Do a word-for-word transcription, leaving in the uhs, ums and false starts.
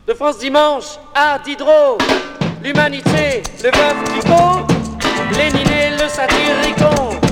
De France Dimanche à Diderot, l'humanité, le veuf Clicquot, Lénine et le satyricon.